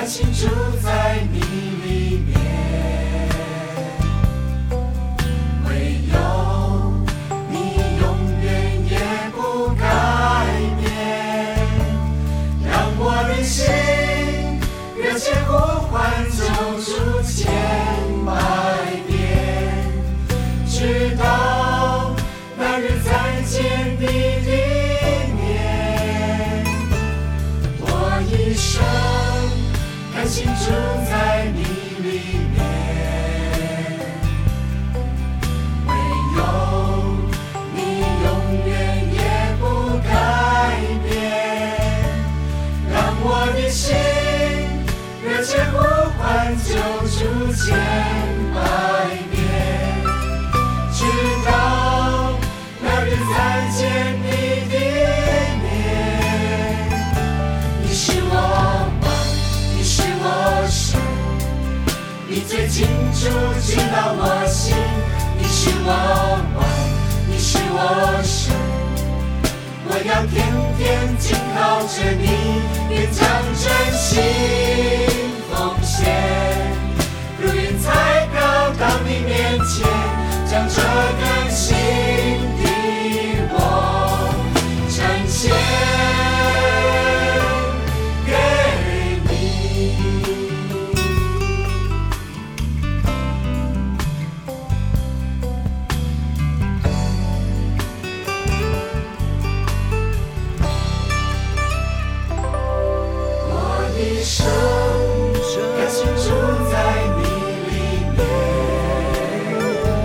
心住在你里面，唯有你永远也不改变，让我的心热切呼唤救主千百遍，直到那日再见你的面。我一生甘心住在你里面，唯有你永远也不改变，让我的心热切呼唤救主千百遍，直到那日再见你的面。你是我王，你是我神，你最清楚知道我心。你是我王，你是我神，我要天天紧靠着你，愿将真心奉献，如云彩飘到你面前，将这更新的我呈现给你。我一生甘心住在你里面，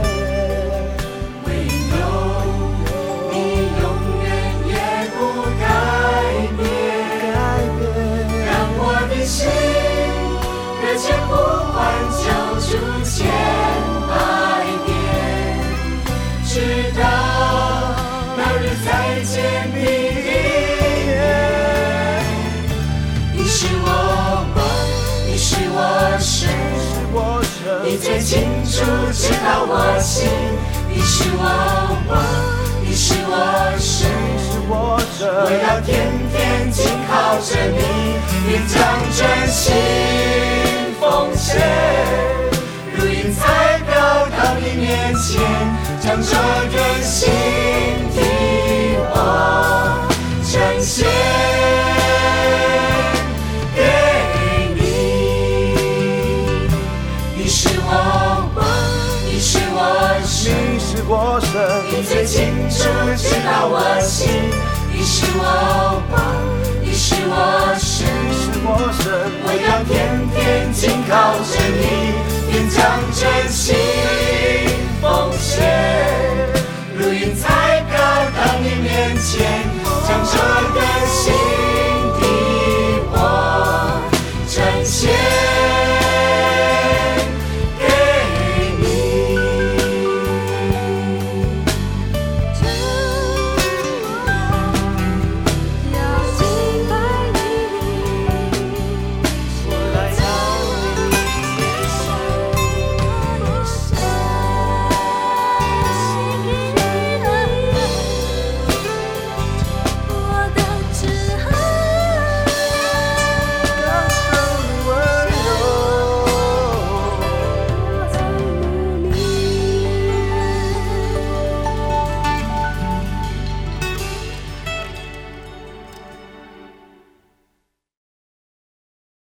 唯有你永远也不改变，让我的心热切呼唤救主千百遍，直到那日再见你的面。你是我王，你是我神，你最清楚知道我心。你是我王，你是我神，我要天天紧靠着你，愿将真心奉献，如云彩飘到你面前，将这更新的我呈现给你。你是我王，你是我神，你最清楚知道我心。你是我王，你是我神，我要天天紧靠着你，愿将真心